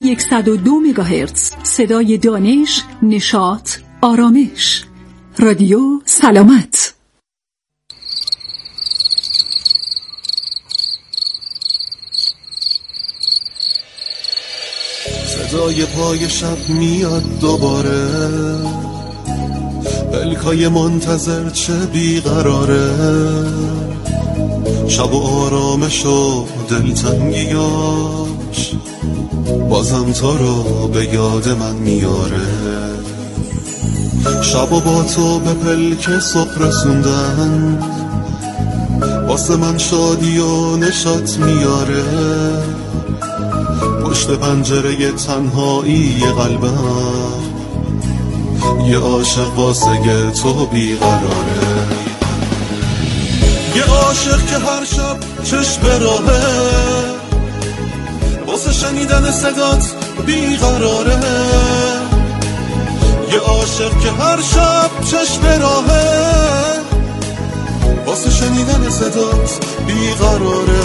102 مگاهرتز صدای دانش، نشاط، آرامش. رادیو سلامت. صدای پای شب میاد دوباره، پلکای منتظر چه بیقراره، شب و آرامش و دلتنگیاش بازم تو رو به یاد من میاره. شب و با تو به پلک صبح رسوندن، واسه من شادی و نشاط میاره. پشت پنجره تنهایی قلبم یه عاشق واسه تو بیقراره. یه عاشق که هر شب چشم به راهه، واسه شنیدن صدات بیقراره. یه عاشق که هر شب چشم به راهه، واسه شنیدن صدات بیقراره.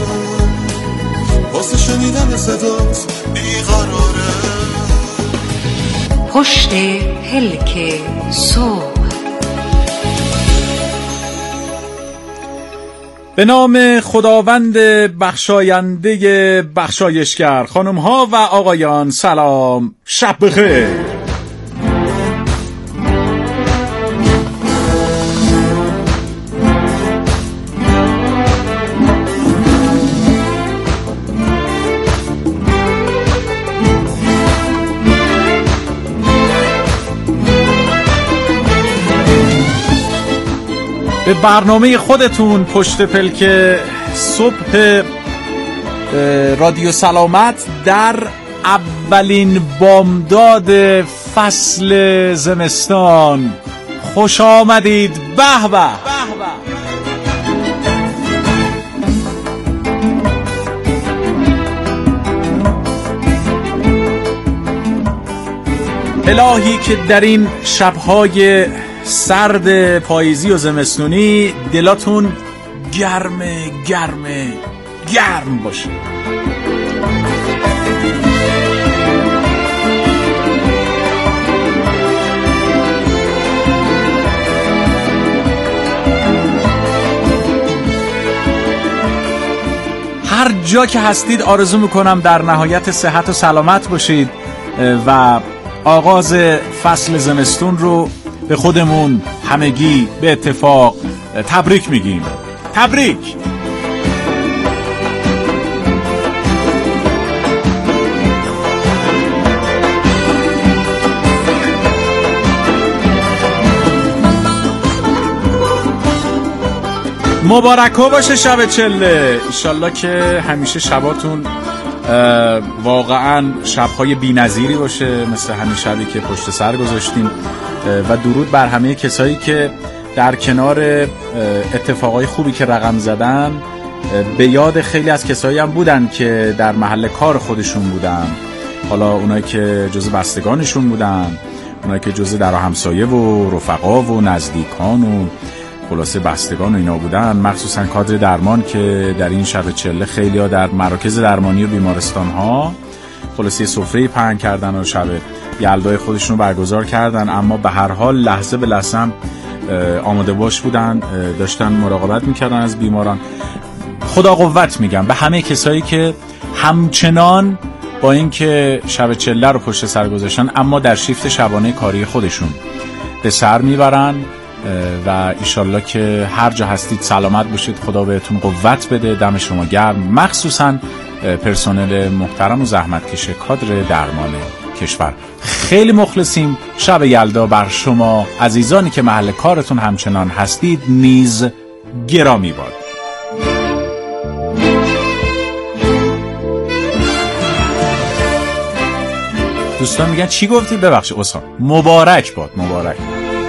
واسه شنیدن صدات بیقراره. پشت پلک صبح. به نام خداوند بخشاینده بخشایشگر. خانم ها و آقایان سلام، شب بخیر. به برنامه خودتون پشت پلک صبح رادیو سلامت در اولین بامداد فصل زمستان خوش آمدید. به به. الهی که در این شب‌های سرد پاییزی و زمستونی دلاتون گرم باشه. هر جا که هستید آرزو میکنم در نهایت صحت و سلامت باشید و آغاز فصل زمستون رو به خودمون همگی به اتفاق تبریک میگیم. تبریک. مبارکه باشه شب چله. ایشالله که همیشه شباتون واقعا شبهای بی نظیری باشه مثل همین شبی که پشت سر گذاشتیم و درود بر همه کسایی که در کنار اتفاقای خوبی که رقم زدن به یاد خیلی از کسایی هم بودن که در محل کار خودشون بودن، حالا اونایی که جز بستگانشون بودن، اونایی که جز در همسایه و رفقا و نزدیکان و خلاصه بستگان و اینا بودن، مخصوصا کادر درمان که در این شب چله خیلی ها در مراکز درمانی و بیمارستان ها خلاصه سفره پهن کردن و شب یلدای خودشون رو برگزار کردن، اما به هر حال لحظه به لحظه هم آماده باش بودن، داشتن مراقبت میکردن از بیماران. خدا قوت میگم به همه کسایی که همچنان با اینکه شب چله رو پشت سر گذاشتن اما در شیفت شبانه کاری خودشون به سر میبرن و ایشالله که هر جا هستید سلامت باشید، خدا بهتون قوت بده، دم شما گرم، مخصوصا پرسنل محترم و زحمتکش کادر درمان کشور. خیلی مخلصیم. شب یلدا بر شما عزیزانی که محل کارتون همچنان هستید نیز گرامی باد. دوستان میگن چی گفتی؟ ببخشید استاد. مبارک باد. مبارک.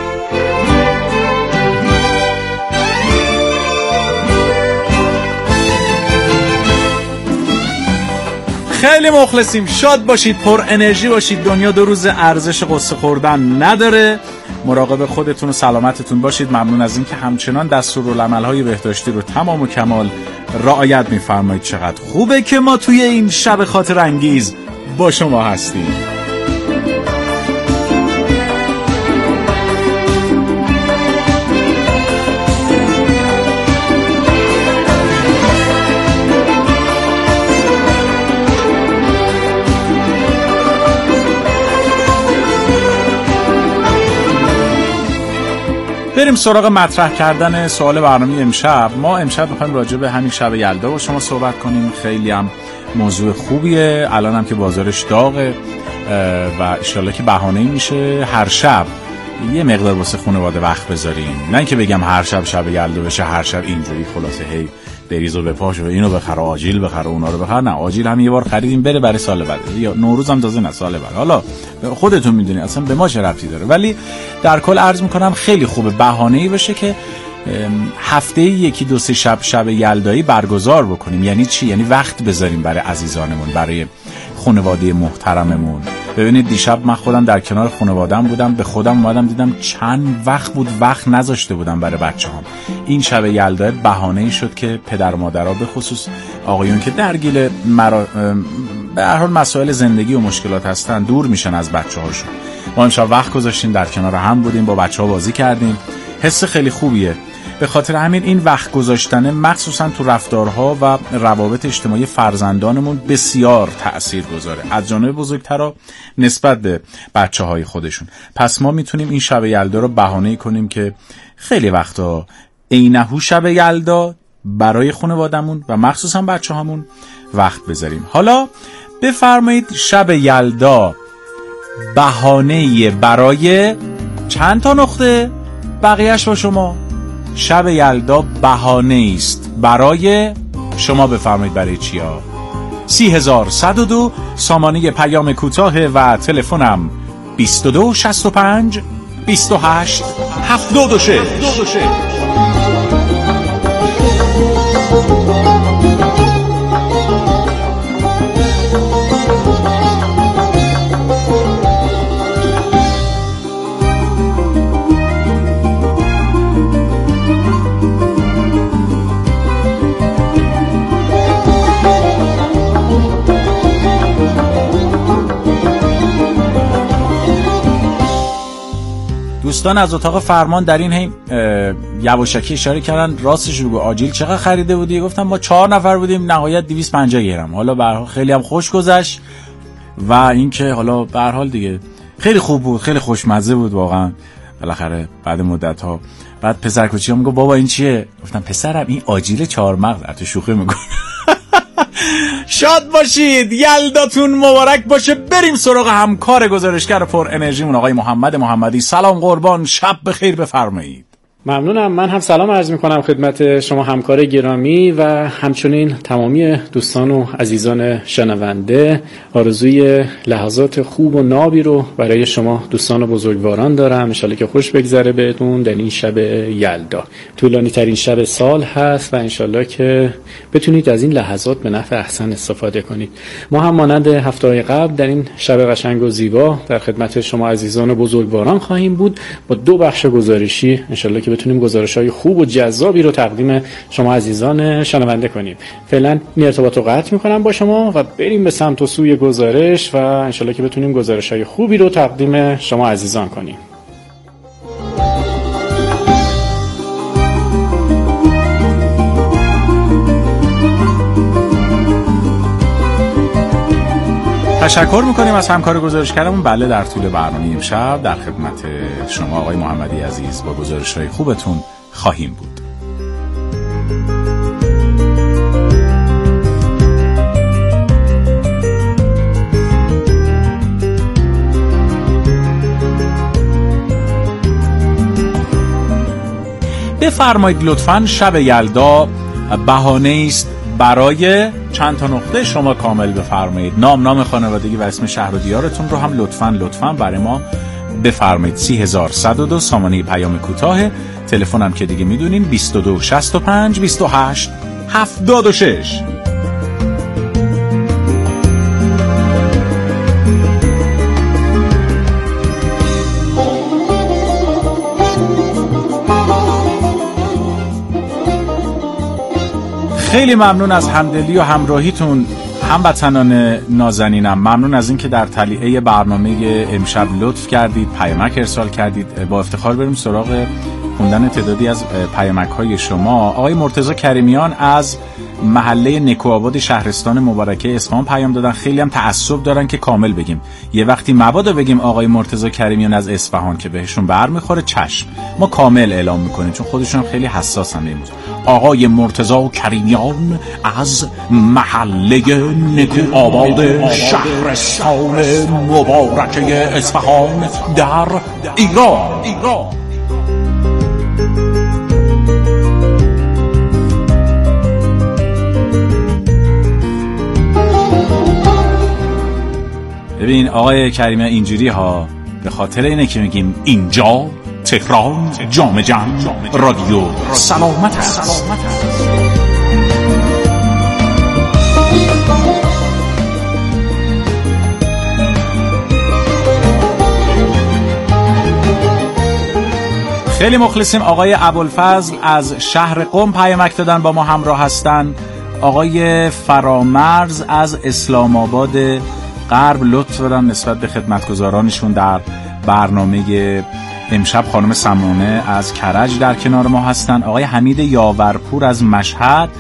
خیلی مخلصیم. شاد باشید، پر انرژی باشید. دنیا دو روز ارزش قصه خوردن نداره. مراقب خودتون و سلامتتون باشید. ممنون از اینکه همچنان دستورالعمل‌های بهداشتی رو تمام و کمال رعایت می‌فرمایید. چقدر خوبه که ما توی این شب خاطر انگیز با شما هستیم. بریم سراغ مطرح کردن سوال برنامه امشب. ما امشب می‌خوایم راجع به همین شب یلدا با شما صحبت کنیم. خیلی هم موضوع خوبیه. الان هم که بازارش داغه و انشالله که بهانه‌ای میشه هر شب یه مقدار واسه خانواده وقت بذاریم. نه اینکه بگم هر شب شب یلدا بشه، هر شب اینجوری خلاصه هی بریز و بپاش و اینو بخره، آجیل بخره، اونا رو بخره. نه، آجیل هم یه بار خریدیم بره برای سال بعد، یا نوروز هم تازه نه، سال بعد. حالا خودتون میدونید اصلا به ما چه ربطی داره. ولی در کل عرض میکنم خیلی خوبه بهانه‌ای بشه که هفته یکی دو سه شب یلدایی برگزار بکنیم. یعنی چی؟ یعنی وقت بذاریم برای عزیزانمون، برای خانواده محترممون. ببینید دیشب من خودم در کنار خانواده‌ام بودم، به خودم اومدم دیدم چند وقت بود وقت نذاشته بودم برای بچه‌هام. این شب یلدا بهانه‌ای شد که پدر و مادرها به خصوص آقایون که درگیر به هر حال مسائل زندگی و مشکلات هستن دور میشن از بچه‌هاشون. ما امشب وقت گذاشتیم، در کنار هم بودیم، با بچه‌ها بازی کردیم. حس خیلی خوبیه. به خاطر همین این وقت گذاشتن مخصوصا تو رفتارها و روابط اجتماعی فرزندانمون بسیار تأثیر گذاره از جانب بزرگترها نسبت به بچه‌های خودشون. پس ما میتونیم این شب یلدا رو بهانه‌ای کنیم که خیلی وقتا عینه‌هو شب یلدا برای خانواده‌مون و مخصوصا بچه‌هامون وقت بذاریم. حالا بفرمایید شب یلدا بهانه‌ای برای چند تا نقطه؟ بقیه‌اش با شما. شب یلدا بهانه است برای شما. بفرمایید برای چیا؟ 30102 سامانه پیام کوتاه و تلفنم 22 65 28 76. دوستان از اتاق فرمان در این هی یواشکی اشاره کردن راستش رو. آجیل چقدر خریده بودی؟ گفتم ما 4 نفر بودیم، نهایت 250 گرم. حالا به هر حال خیلی هم خوش گذشت و اینکه حالا به هر حال دیگه خیلی خوب بود، خیلی خوشمزه بود واقعا. بالاخره بعد مدت ها بعد پسر کوچیکم میگه بابا این چیه؟ گفتم پسرم این آجیل 4 مغز. تو شوخی میکنه. شاد باشید، یلداتون مبارک باشه. بریم سراغ همکار گزارشگر پر انرژیمون آقای محمد محمدی. سلام قربان، شب بخیر، بفرمایید. ممنونم. من هم سلام عرض میکنم خدمت شما همکار گرامی و همچنین تمامی دوستان و عزیزان شنونده. آرزوی لحظات خوب و نابی رو برای شما دوستان و بزرگواران دارم. انشالله که خوش بگذره بهتون در این شب یلدا. طولانی ترین شب سال هست و انشالله که بتونید از این لحظات به نفع احسن استفاده کنید. ما هم مانند هفته‌های قبل در این شب قشنگ و زیبا در خدمت شما عزیزان و بزرگواران خواهیم بود با 2 بخش گزارشی. انشالله که بتونیم گزارش‌های خوب و جذابی رو تقدیم شما عزیزان شنونده کنیم. فعلا این ارتباط رو قطع می‌کنم با شما و بریم به سمت و سوی گزارش و انشالله که بتونیم گزارش‌های خوبی رو تقدیم شما عزیزان کنیم. تشکر میکنیم از همکار گزارشگرمون. بله در طول برنامه امشب در خدمت شما آقای محمدی عزیز با گزارش‌های خوبتون خواهیم بود. بفرمایید لطفاً شب یلدا بهانه است برای چند تا نقطه. شما کامل بفرمایید. نام خانوادگی و اسم شهر و دیارتون رو هم لطفاً برای ما بفرمایید. 30102 سامانه پیام کوتاه، تلفنم که دیگه میدونین 22 65 28 76. خیلی ممنون از همدلی و همراهیتون هموطنان نازنینم، ممنون از اینکه در تلیعه برنامه امشب لطف کردید، پیامک ارسال کردید. با افتخار بریم سراغ خوندن تعدادی از پیامک‌های شما. آقای مرتضی کریمیان از محله نکوآباد شهرستان مبارکه اصفهان پیام دادن. خیلی هم تعصب دارن که کامل بگیم. یه وقتی مبادا بگیم آقای مرتضی کریمیان از اصفهان که بهشون برمیخوره، چشم، ما کامل اعلام میکنیم چون خودشون خیلی حساسن. امروز آقای مرتضی کریمیان از محله نکوآباد شهرستان مبارکه اصفهان در ایران. ببین آقای کریمیان، اینجوری ها به خاطر اینه که میگیم اینجا تهران جام جم رادیو سلامت است. خیلی مخلصیم. آقای ابوالفضل از شهر قم پیامک دادن، با ما همراه هستن. آقای فرامرز از اسلام آباد غرب لطف دارن نسبت به خدمتگزارانشون در برنامه امشب. خانم سمونه از کرج در کنار ما هستن. آقای حمید یاورپور از مشهد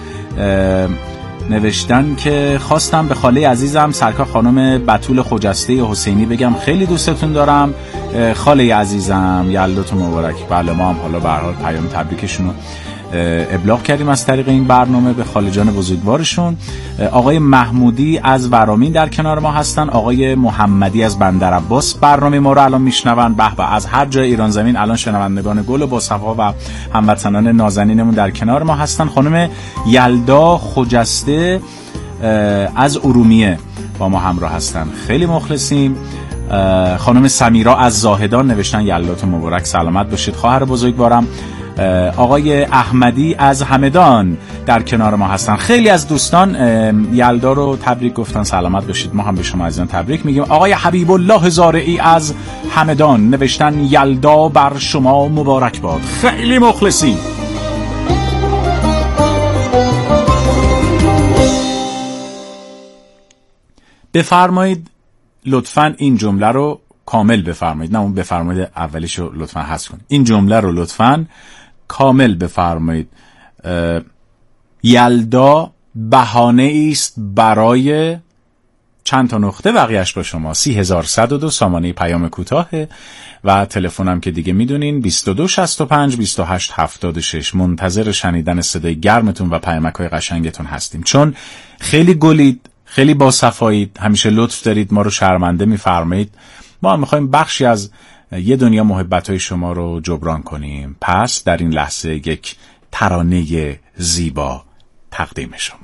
نوشتن که خواستم به خاله عزیزم سرکار خانم بتول خجسته حسینی بگم خیلی دوستتون دارم. خاله عزیزم یلداتون مبارک. بله، ما هم حالا به هر حال پیام تبریکشون رو ابلاغ کردیم از طریق این برنامه به خاله جان بزرگوارشون. آقای محمودی از ورامین در کنار ما هستن. آقای محمدی از بندرعباس برنامه ما رو الان میشنون. به به، از هر جای ایران زمین الان شنوندگان گل و باصفا و هموطنان نازنینمون در کنار ما هستن. خانم یلدا خجسته از ارومیه با ما همراه هستن. خیلی مخلصیم. خانم سمیرا از زاهدان نوشتن یلداتون مبارک، سلامت باشید خواهر بزرگوارم. آقای احمدی از همدان در کنار ما هستن. خیلی از دوستان یلدا رو تبریک گفتن، سلامت باشید. ما هم به شما عزیزان تبریک میگیم. آقای حبیب الله زارعی از همدان نوشتن یلدا بر شما مبارک باد. خیلی مخلصی. بفرمایید لطفاً این جمله رو کامل بفرمایید. نه اون بفرمایید اولیش رو لطفاً حذف کنید. این جمله رو لطفاً کامل بفرمایید. یلدا بهانه است برای چند تا نقطه، بقیه‌اش با شما. 30102 سامانه پیام کوتاه و تلفنم که دیگه میدونین 22 65 28 76. منتظر شنیدن صدای گرمتون و پیامک‌های قشنگتون هستیم، چون خیلی گلید، خیلی باصفایید، همیشه لطف دارید، ما رو شرمنده می‌فرمایید. ما هم می‌خوایم بخشی از یه دنیا محبت‌های شما رو جبران کنیم. پس در این لحظه یک ترانه زیبا تقدیم شما.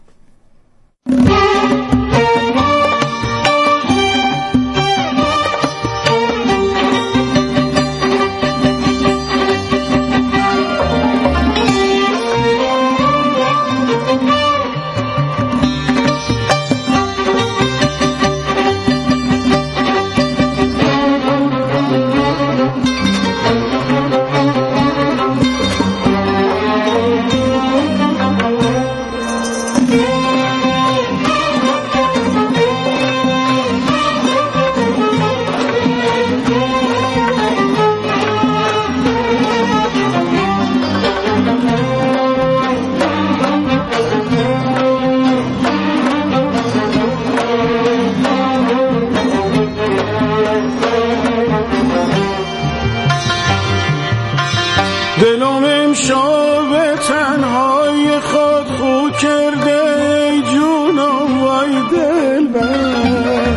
دلم امشب تنهای خود خو کرده جونم وای دلبر،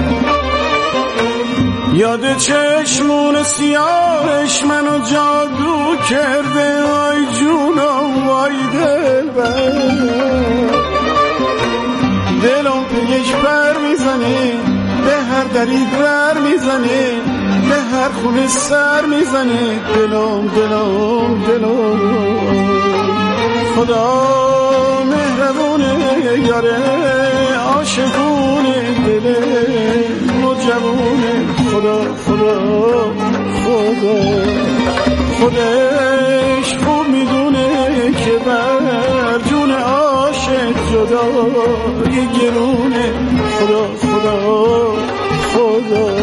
یاد چشمون سیاهش منو جادو کرده وای جونم وای دلبر. دلم پیش پر میزنه، به هر دری در میزنه، به هر خونه سر میزنه. دلم دلم دلم خدا مهربونه، یاره عاشقونه، دل نوجوونه. خدا خدا خدا خودش خوب میدونه که بر جون عاشق جدایی گرونه خدا خدا خدا.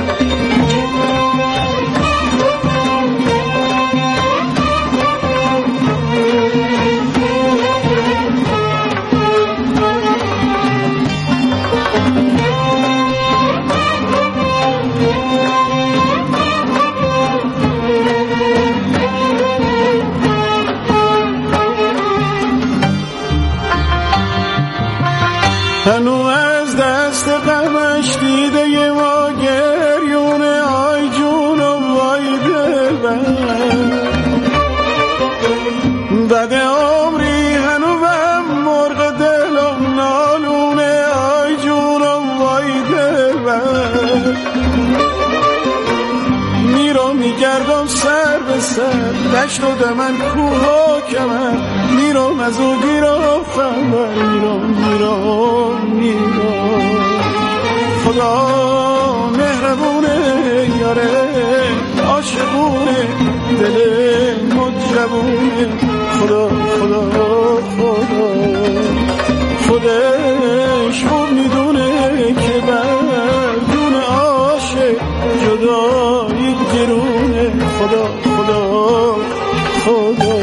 هنو از دست غمش دیده ما گریونه آی جونم وای دلبر بد عمری هنو بم مرغ دلم نالونه آی جونم وای دلبر میرم میگردم سر به سر دشت و دمن کوه و کمر میرم از او گیرم خبر میرم خدا مهربونه یاره عاشقونه دل مجربونه خدا خدا خدا خودش خوب میدونه که بردون عاشق جدایی گرونه خدا خدا خدا.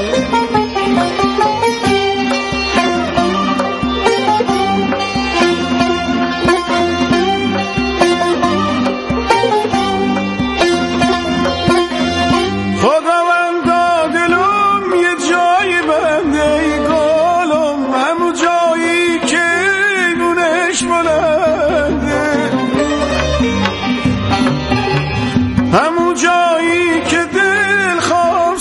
همون جایی که دل خواب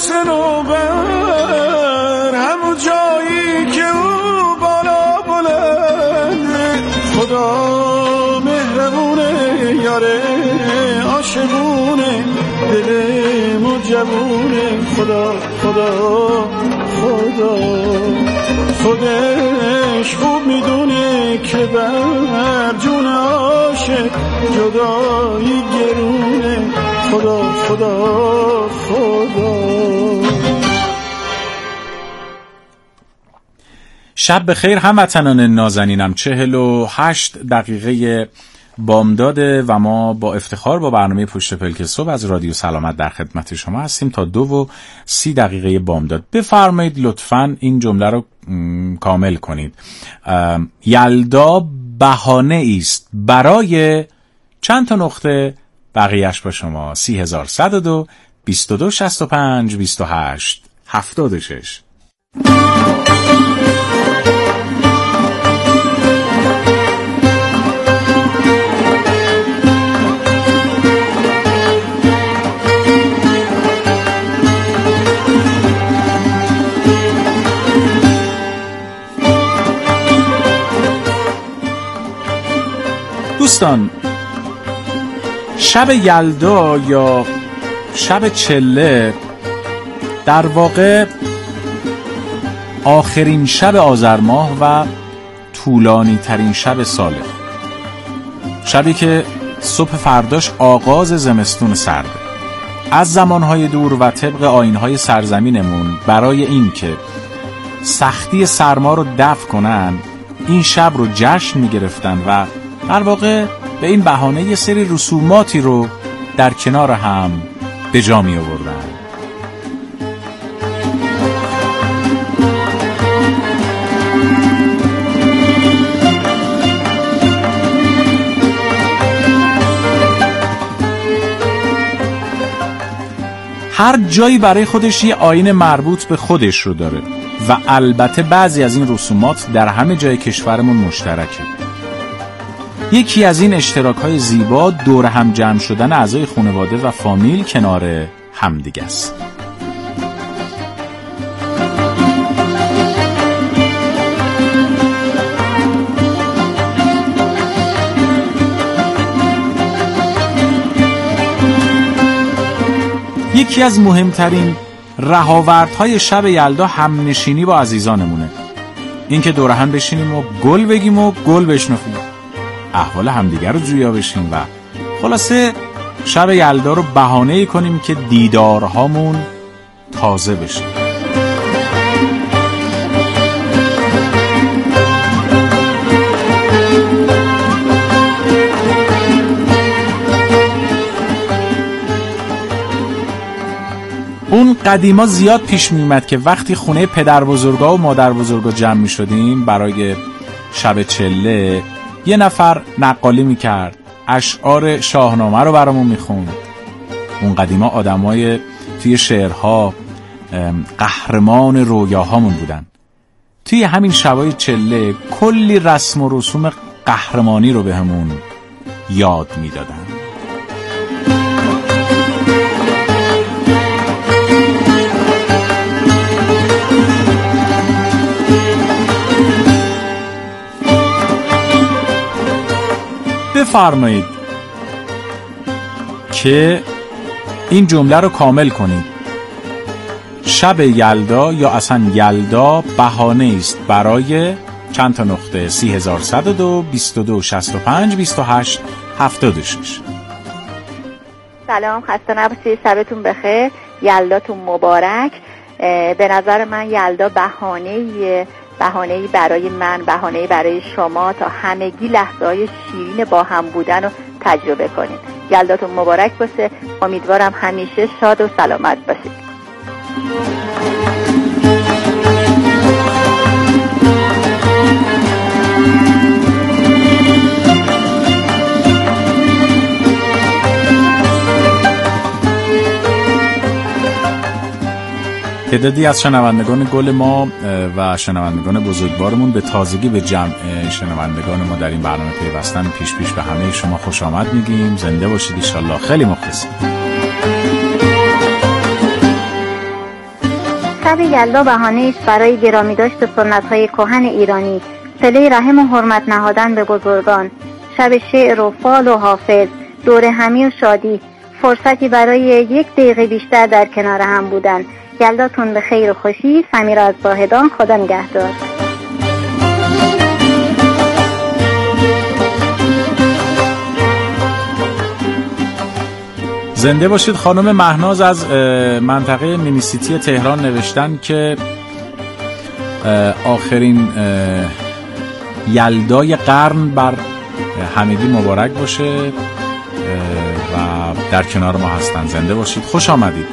سنوبر همون جایی که او بالا بلنده خدا مهربونه یاره عاشقونه دل مجبونه خدا خدا خدا خودش خوب میدونه که بر جون عاشق جدایی گرونه خدا خدا خدا. شب بخیر هموطنان نازنینم. 48 دقیقه بامداده و ما با افتخار با برنامه پشت پلک صبح از رادیو سلامت در خدمت شما هستیم تا 2:30 بامداد. بفرمایید لطفاً این جمله رو کامل کنید. یلدا بهانه است برای چند تا نقطه، بقیهش با شما 30,102 22 65 28 76. دوستان، شب یلدا یا شب چله در واقع آخرین شب آذر ماه و طولانی ترین شب ساله، شبی که صبح فرداش آغاز زمستون سرده. از زمانهای دور و طبق آیینهای سرزمینمون برای این که سختی سرما رو دفع کنن این شب رو جشن میگرفتن و در واقع به این بهانه یه سری رسوماتی رو در کنار هم به جا می آوردن. هر جایی برای خودش یه آیین مربوط به خودش رو داره و البته بعضی از این رسومات در همه جای کشورمون مشترکه. یکی از این اشتراک‌های زیبا دور هم جمع شدن اعضای خانواده و فامیل کنار همدیگه است. یکی از مهمترین رهاوردهای شب یلدا همنشینی با عزیزانمونه. این که دور هم بشینیم و گل بگیم و گل بشنفیم، احوال همدیگر رو جویا بشیم و خلاصه شب یلدا رو بهانه‌ای کنیم که دیدارهامون تازه بشه. اون قدیما زیاد پیش می اومد که وقتی خونه پدر بزرگا و مادر بزرگا جمع می شدیم برای شب چله، یه نفر نقالی می کرد، اشعار شاهنامه رو برامون می خوند. اون قدیما آدمای توی شعرها قهرمان رویاهامون بودن. توی همین شبای چله کلی رسم و رسوم قهرمانی رو بهمون یاد می دادن. بفرمایید که این جمله رو کامل کنید. شب یلدا یا اصلا یلدا بهانه است برای چند تا نقطه 3102 22 65 28 76. سلام، خسته نباشید، شبتون بخیر، یلداتون مبارک. به نظر من یلدا بهانه‌ای برای من، بهانه‌ای برای شما تا همگی لحظه‌های شیرین با هم بودن رو تجربه کنید. یلداتون مبارک باشه. امیدوارم همیشه شاد و سلامت باشید. تعدادی از شنوندگان گل ما و شنوندگان بزرگوارمون به تازگی به جمع شنوندگان ما در این برنامه پیوستن. پیش به همه شما خوش آمد میگیم. زنده باشید ان شاءالله. خیلی مخلصیم. شب یلدا بهانه است برای گرامی داشت سنت‌های کهن ایرانی، صله رحم و حرمت نهادن به بزرگان، شب شعر و فال و حافظ، دور همی و شادی، فرصتی برای 1 دقیقه بیشتر در کنار هم بودن. یلداتون به خیر و خوشی. سمیرا از زاهدان. خدا نگهدار. زنده باشید. خانم مهناز از منطقه مینیسیتی تهران نوشتن که آخرین یلدای قرن بر همگی مبارک باشه و در کنار ما هستن. زنده باشید. خوش آمدید.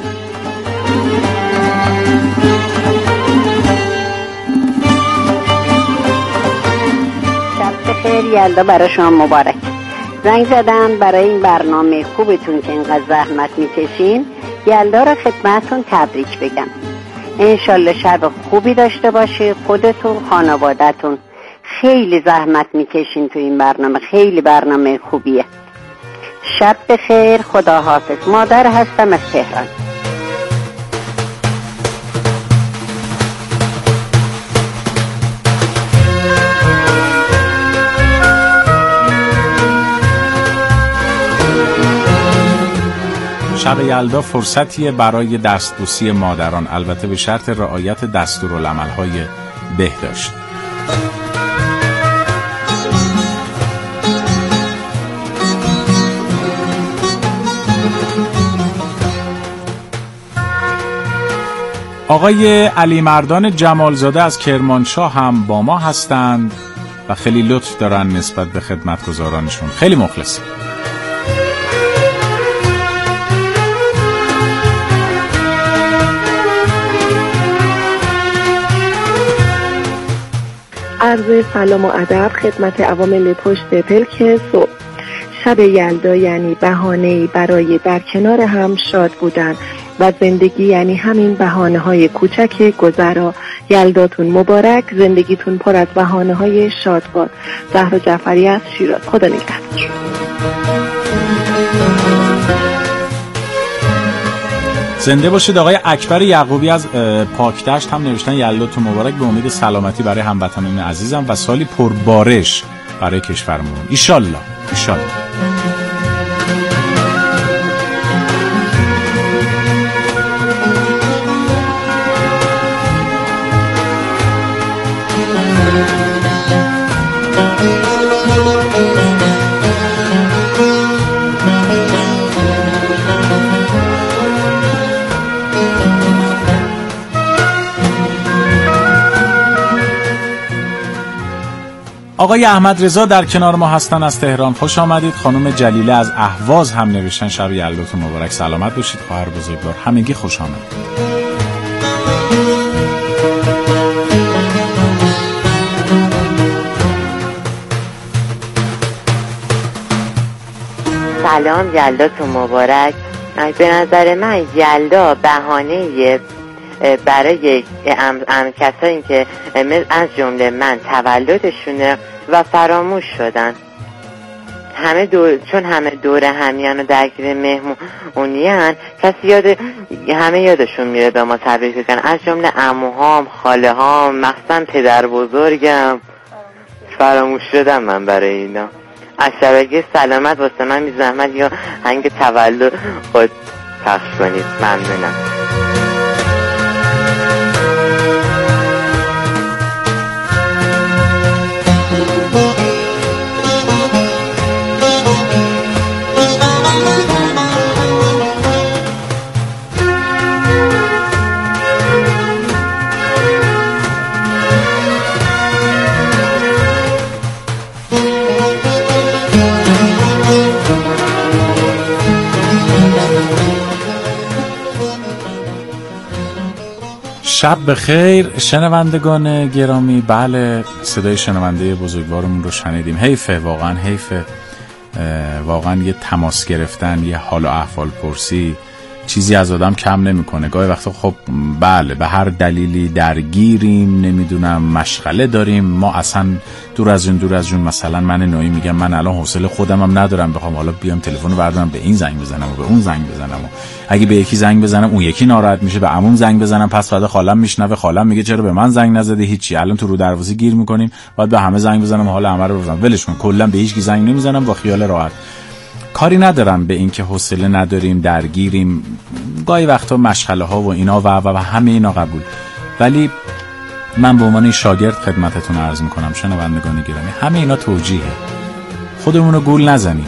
شب بخیر. یلدا برای شما مبارک. زنگ زدم برای این برنامه خوبتون که اینقدر زحمت میکشین. یلدا رو خدمتتون تبریک بگم. انشالله شب خوبی داشته باشی. خودتون، خانوادتون. خیلی زحمت میکشین تو این برنامه. خیلی برنامه خوبیه. شب بخیر. خدا حافظ. مادر هستم از تهران. شب یلدا فرصتیه برای دستبوسی مادران، البته به شرط رعایت دستورالعمل‌های بهداشت. آقای علی مردان جمالزاده از کرمانشاه هم با ما هستند و خیلی لطف دارن نسبت به خدمتگزارانشون. خیلی مخلصیم. عرض سلام و ادب خدمت عوامل پشت پلک صبح. شب یلدا یعنی بهانه‌ای برای در کنار هم شاد بودن و زندگی یعنی همین بهانه‌های کوچک گذرا. یلداتون مبارک. زندگیتون پر از بهانه‌های شاد باد. زهرا جعفری از شیراز. خدا نگهدار. زنده باشید. آقای اکبر یعقوبی از پاکدشت هم نوشتن یلداتون مبارک، به امید سلامتی برای هموطنان عزیزم و سالی پربارش برای کشورمون. ایشالله ایشالله. آقای احمد رضا در کنار ما هستن از تهران. خوش آمدید. خانم جلیله از اهواز هم نوشتن شب یلداتون مبارک. سلامت باشید خواهر بزرگوار. همگی خوش آمدید. سلام، یلداتون مبارک. به نظر من یلدا بهانه برای کسایی که از جمله من تولدشونه و فراموش شدن. چون همه دور همیان و درگیر مهمونیان، کسی همه یادشون میره به ما تبریک بگن، از جمله عموهام، خاله هام، مخصوصا پدر بزرگم. فراموش شدم من برای اینا. از شبکه سلامت واسه من بی زحمت یا هنگ تولد خود پخش کنید. ممنونم. شب بخیر شنوندگان گرامی. بله، صدای شنونده بزرگوارمون رو شنیدیم. حیفه، واقعا حیفه. واقعا یه تماس گرفتن، یه حال و احوال پرسی چیزی از آدم کم نمیکنه. گاهی وقتا خب بله به هر دلیلی درگیریم، نمیدونم مشغله داریم، ما اصلا دور از جون. مثلا من نوعی میگم من الان حوصله خودمم ندارم بخوام حالا بیام تلفن رو بردارم به این زنگ بزنم و به اون زنگ بزنم و اگه به یکی زنگ بزنم اون یکی ناراحت میشه، به عموم زنگ بزنم پس بعد خالم میشنوه، خالم میگه چرا به من زنگ نزدی. هیچی، الان تو رو دروازه گیر میکنیم، بعد به همه زنگ بزنم حالا همه رو بزنم. ولش کن، کلا به هیچ کی زنگ نمیزنم با خیال راحت. کاری ندارم به این که حوصله نداریم، درگیریم، گاهی وقتا مشغله ها و اینا و همه اینا قبول. ولی من به عنوان شاگرد خدمتتون عرض میکنم شنوندگان گرامی، همه اینا توجیهه. خودمون رو گول نزنیم.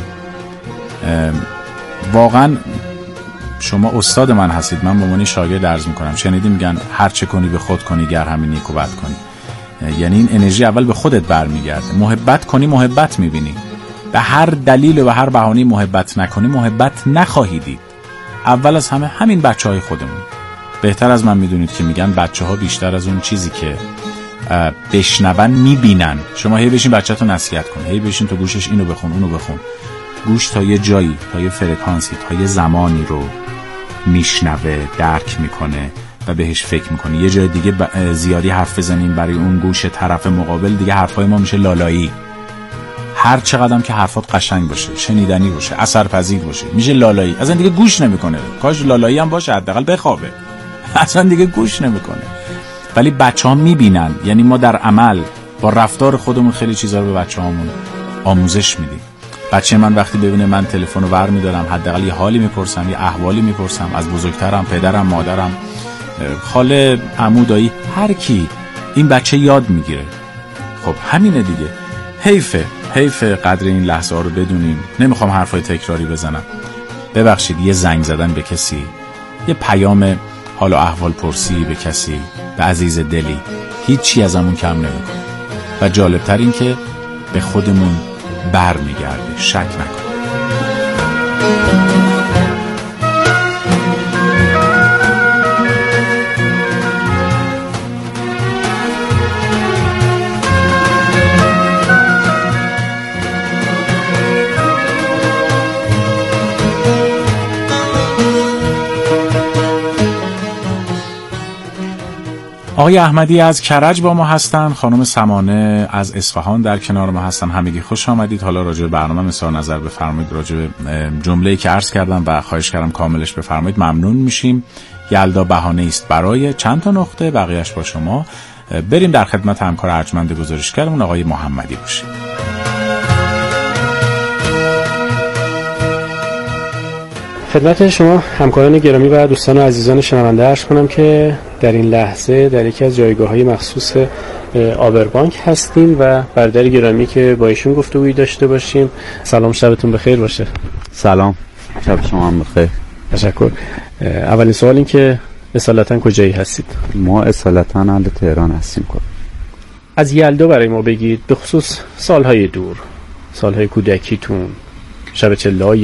واقعا شما استاد من هستید، من به عنوان شاگرد عرض میکنم. شنیدی میگن هر چه کنی به خود کنی گر همین نیک و بد کنی. یعنی این انرژی اول به خودت برمیگرده. محبت کنی محبت میبینی. به هر دلیل و به هر بهانه‌ای محبت نکنی محبت نخواهی دید. اول از همه همین بچه‌های خودمون. بهتر از من میدونید که میگن بچه‌ها بیشتر از اون چیزی که بشنون میبینن. شما هی بشین بچه‌تو نصیحت کن، هی بشین تو گوشش اینو بخون اونو بخون. گوش تا یه جایی، تا یه فرکانسی، تا یه زمانی رو میشنوه، درک میکنه و بهش فکر میکنه. یه جای دیگه زیادی حرف بزنیم برای اون گوش طرف مقابل، دیگه حرفای ما میشه لالایی. هر چقدرم که حرفات قشنگ باشه، شنیدنی باشه، اثرپذیر باشه، میشه لالایی. اصلا دیگه گوش نمیکنه. کاش لالایی هم باشه، حداقل بخوابه. اصلا دیگه گوش نمیکنه. ولی بچه‌ها میبینن. یعنی ما در عمل با رفتار خودمون خیلی چیزا رو به بچه‌هامون آموزش میدیم. بچه من وقتی ببینه من تلفن رو برمی‌دارم، حداقل یه حالی میپرسم، یه احوالی میپرسم از بزرگترم، پدرم، مادرم، خاله، عمو، دایی، هر کی، این بچه یاد میگیره. خب همینه دیگه. حیفه قدر این لحظه ها رو بدونیم. نمیخوام حرفای تکراری بزنم. ببخشید، یه زنگ زدن به کسی، یه پیام حال و احوال پرسی به کسی، به عزیز دلی، هیچی ازمون کم نمیکنه. و جالبتر این که به خودمون بر میگرده. شک نکن. آقای احمدی از کرج با ما هستن، خانم سمانه از اصفهان در کنار ما هستن. همگی خوش آمدید. حالا راجع به برنامه اظهار نظر بفرمایید، راجع به جمله‌ای که عرض کردم و خواهش کردم کاملش بفرمایید ممنون میشیم. یلدا بهانه است برای چند تا نقطه، بقیه‌اش با شما. بریم در خدمت همکار ارجمند گزارشگرمون آقای محمدی باشیم. خدمت شما همکاران گرامی و دوستان و عزیزان شنونده عرض کنم که در این لحظه در یکی از جایگاه‌های مخصوص آبربانک هستیم و برادر گرامی که با ایشون گفتگویی داشته باشیم. سلام، شبتون بخیر باشه. سلام، شب شما هم بخیر. تشکر. اولین سوال این که اصالتا کجایی هستید؟ ما اصالتا اهل تهران هستیم. از یلدا برای ما بگید، به خصوص سالهای دور، سالهای کودکیتون، شب چله‌های